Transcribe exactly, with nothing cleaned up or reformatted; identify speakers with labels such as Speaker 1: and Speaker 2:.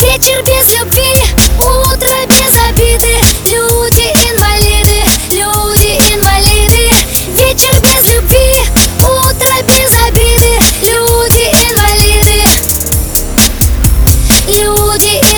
Speaker 1: Вечер без любви, утро без обиды. Люди-инвалиды, люди-инвалиды. Вечер без любви, утро без обиды. Люди-инвалиды, люди